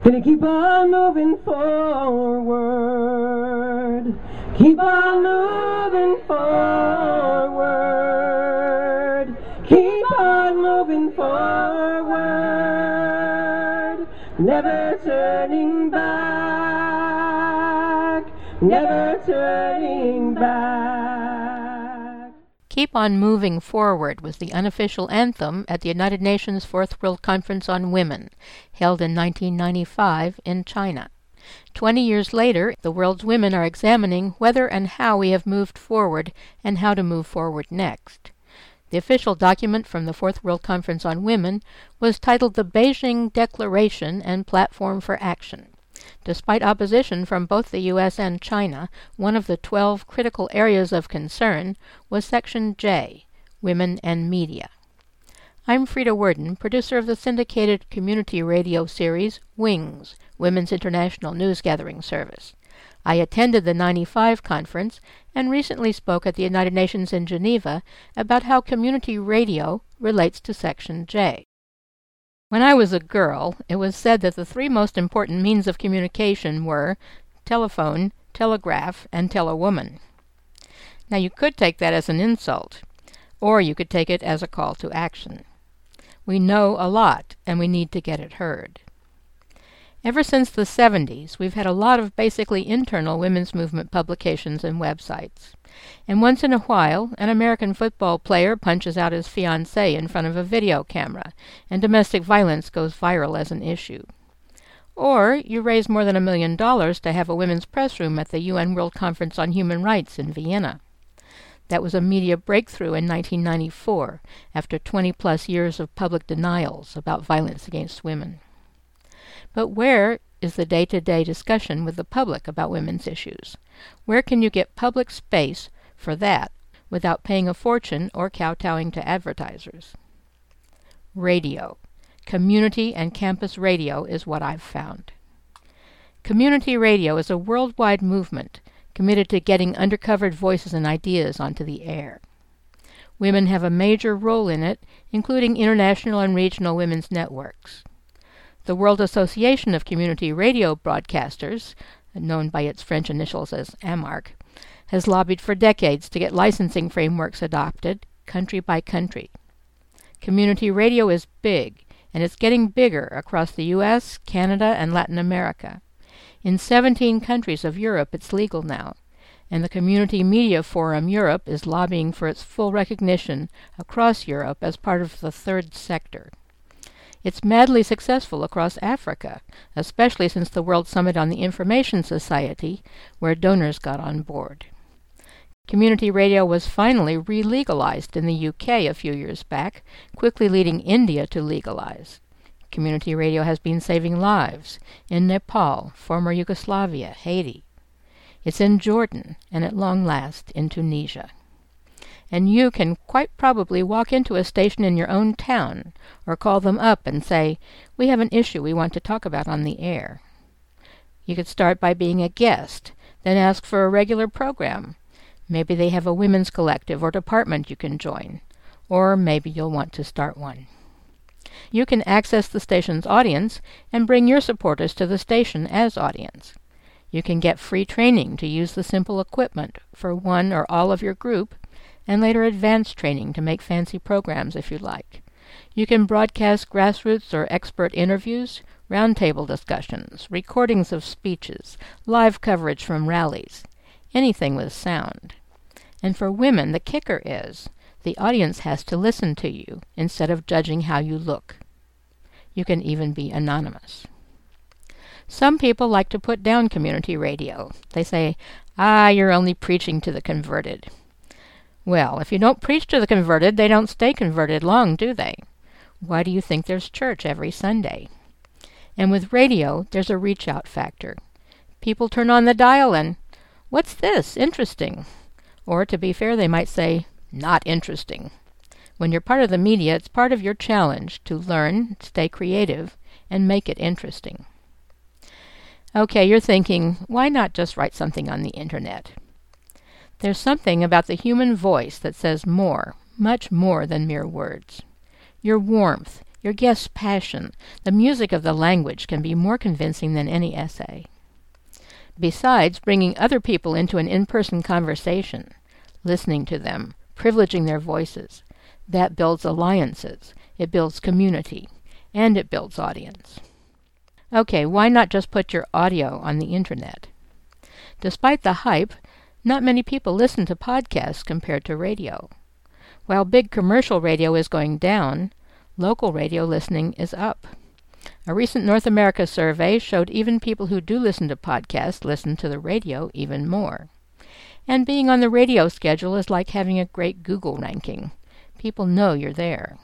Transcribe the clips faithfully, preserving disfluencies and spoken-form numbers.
Gonna keep on moving forward. Keep on moving forward. Keep on moving forward. Never turning back. Never turning back. Keep on Moving Forward was the unofficial anthem at the United Nations Fourth World Conference on Women, held in nineteen ninety-five in China. Twenty years later, the world's women are examining whether and how we have moved forward and how to move forward next. The official document from the Fourth World Conference on Women was titled the Beijing Declaration and Platform for Action. Despite opposition from both the U S and China, one of the twelve critical areas of concern was Section J, Women and Media. I'm Frida Worden, producer of the syndicated community radio series WINGS, Women's International News Gathering Service. I attended the ninety-five conference and recently spoke at the United Nations in Geneva about how community radio relates to Section J. When I was a girl, it was said that the three most important means of communication were telephone, telegraph, and telewoman. Now you could take that as an insult, or you could take it as a call to action. We know a lot, and we need to get it heard. Ever since the seventies, we've had a lot of basically internal women's movement publications and websites. And once in a while, an American football player punches out his fiancée in front of a video camera, and domestic violence goes viral as an issue. Or you raise more than a million dollars to have a women's press room at the U N World Conference on Human Rights in Vienna. That was a media breakthrough in nineteen ninety-four, after twenty-plus years of public denials about violence against women. But where is the day-to-day discussion with the public about women's issues? Where can you get public space for that without paying a fortune or kowtowing to advertisers? Radio. Community and campus radio is what I've found. Community radio is a worldwide movement committed to getting undercovered voices and ideas onto the air. Women have a major role in it, including international and regional women's networks. The World Association of Community Radio Broadcasters, known by its French initials as AMARC, has lobbied for decades to get licensing frameworks adopted, country by country. Community radio is big, and it's getting bigger across the U S, Canada, and Latin America. In seventeen countries of Europe it's legal now, and the Community Media Forum Europe is lobbying for its full recognition across Europe as part of the third sector. It's madly successful across Africa, especially since the World Summit on the Information Society, where donors got on board. Community radio was finally re-legalized in the U K a few years back, quickly leading India to legalize. Community radio has been saving lives in Nepal, former Yugoslavia, Haiti. It's in Jordan, and at long last in Tunisia. And you can quite probably walk into a station in your own town, or call them up and say, "We have an issue we want to talk about on the air." You could start by being a guest, then ask for a regular program. Maybe they have a women's collective or department you can join, or maybe you'll want to start one. You can access the station's audience and bring your supporters to the station as audience. You can get free training to use the simple equipment for one or all of your group, and later advanced training to make fancy programs if you like. You can broadcast grassroots or expert interviews, roundtable discussions, recordings of speeches, live coverage from rallies, anything with sound. And for women, the kicker is, the audience has to listen to you instead of judging how you look. You can even be anonymous. Some people like to put down community radio. They say, "Ah, you're only preaching to the converted." Well, if you don't preach to the converted, they don't stay converted long, do they? Why do you think there's church every Sunday? And with radio, there's a reach-out factor. People turn on the dial and, "What's this? Interesting." Or, to be fair, they might say, "Not interesting." When you're part of the media, it's part of your challenge to learn, stay creative, and make it interesting. Okay, you're thinking, why not just write something on the internet? There's something about the human voice that says more, much more than mere words. Your warmth, Your guest's passion, the music of the language, can be more convincing than any essay. Besides, bringing other people into an in-person conversation, listening to them, privileging their voices, that builds alliances, it builds community, and it builds audience. Okay, why not just put your audio on the internet? Despite the hype, not many people listen to podcasts compared to radio. While big commercial radio is going down, local radio listening is up. A recent North America survey showed even people who do listen to podcasts listen to the radio even more. And being on the radio schedule is like having a great Google ranking. People know you're there.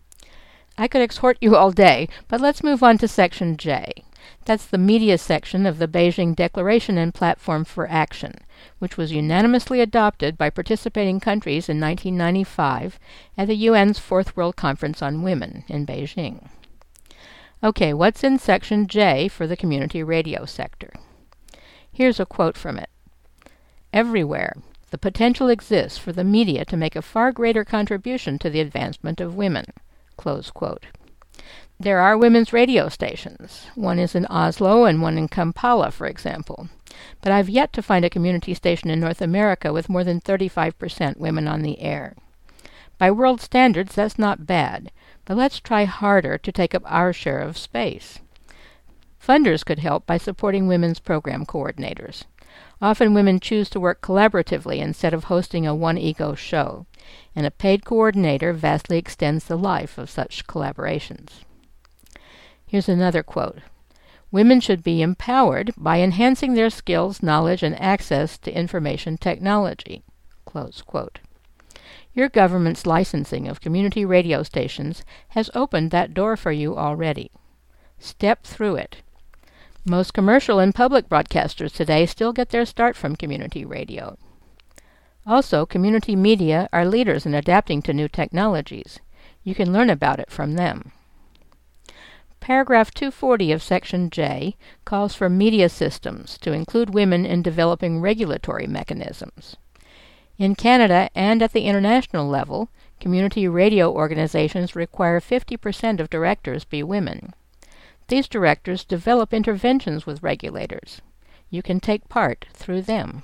I could exhort you all day, but let's move on to Section J. That's the media section of the Beijing Declaration and Platform for Action, which was unanimously adopted by participating countries in nineteen ninety-five at the U N's Fourth World Conference on Women in Beijing. Okay, what's in Section J for the community radio sector? Here's a quote from it. Everywhere, the potential exists for the media to make a far greater contribution to the advancement of women. Close quote. There are women's radio stations. One is in Oslo and one in Kampala, for example. But I've yet to find a community station in North America with more than thirty-five percent women on the air. By world standards, that's not bad, but let's try harder to take up our share of space. Funders could help by supporting women's program coordinators. Often women choose to work collaboratively instead of hosting a one-ego show, and a paid coordinator vastly extends the life of such collaborations. Here's another quote. Women should be empowered by enhancing their skills, knowledge, and access to information technology. Close quote. Your government's licensing of community radio stations has opened that door for you already. Step through it. Most commercial and public broadcasters today still get their start from community radio. Also, community media are leaders in adapting to new technologies. You can learn about it from them. Paragraph two forty of Section J calls for media systems to include women in developing regulatory mechanisms. In Canada and at the international level, community radio organizations require fifty percent of directors be women. These directors develop interventions with regulators. You can take part through them.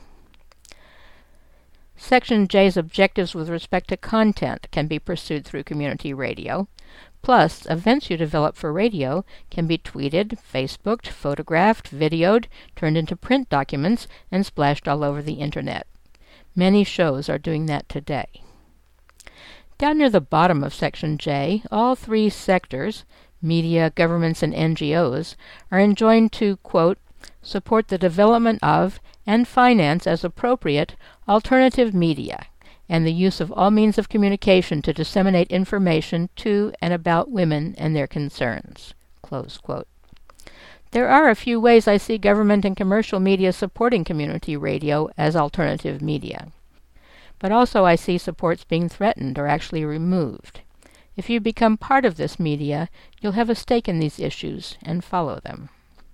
Section J's objectives with respect to content can be pursued through community radio. Plus, events you develop for radio can be tweeted, Facebooked, photographed, videoed, turned into print documents, and splashed all over the Internet. Many shows are doing that today. Down near the bottom of Section J, all three sectors, media, governments, and N G Os, are enjoined to, quote, support the development of and finance as appropriate alternative media, and the use of all means of communication to disseminate information to and about women and their concerns. Close quote. There are a few ways I see government and commercial media supporting community radio as alternative media. But also I see supports being threatened or actually removed. If you become part of this media, you'll have a stake in these issues and follow them.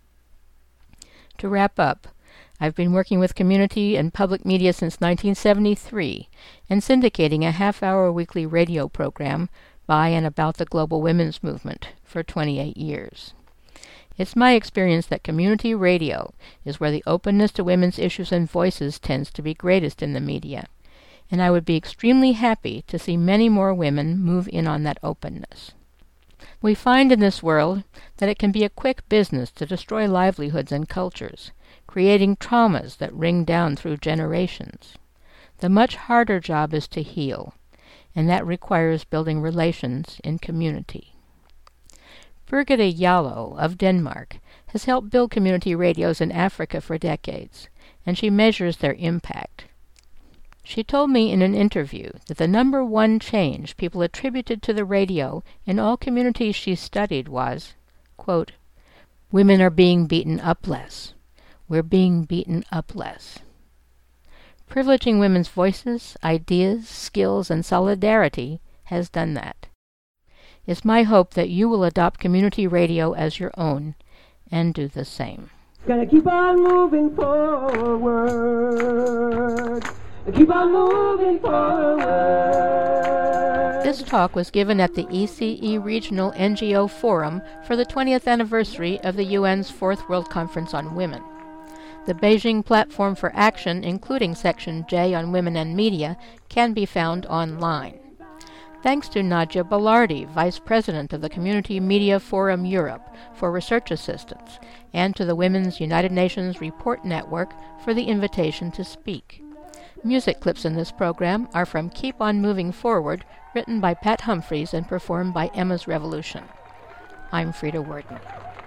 To wrap up, I've been working with community and public media since nineteen seventy-three and syndicating a half-hour weekly radio program by and about the global women's movement for twenty-eight years. It's my experience that community radio is where the openness to women's issues and voices tends to be greatest in the media, and I would be extremely happy to see many more women move in on that openness. We find in this world that it can be a quick business to destroy livelihoods and cultures, creating traumas that ring down through generations. The much harder job is to heal, and that requires building relations in community. Birgitte Jallow of Denmark has helped build community radios in Africa for decades, and she measures their impact. She told me in an interview that the number one change people attributed to the radio in all communities she studied was, quote, women are being beaten up less. We're being beaten up less. Privileging women's voices, ideas, skills, and solidarity has done that. It's my hope that you will adopt community radio as your own and do the same. Gotta keep on moving forward. Keep on moving forward. This talk was given at the E C E Regional N G O Forum for the twentieth anniversary of the U N's Fourth World Conference on Women. The Beijing Platform for Action, including Section J on Women and Media, can be found online. Thanks to Nadia Belardi, Vice President of the Community Media Forum Europe, for research assistance, and to the Women's United Nations Report Network for the invitation to speak. Music clips in this program are from Keep On Moving Forward, written by Pat Humphries and performed by Emma's Revolution. I'm Frida Worden.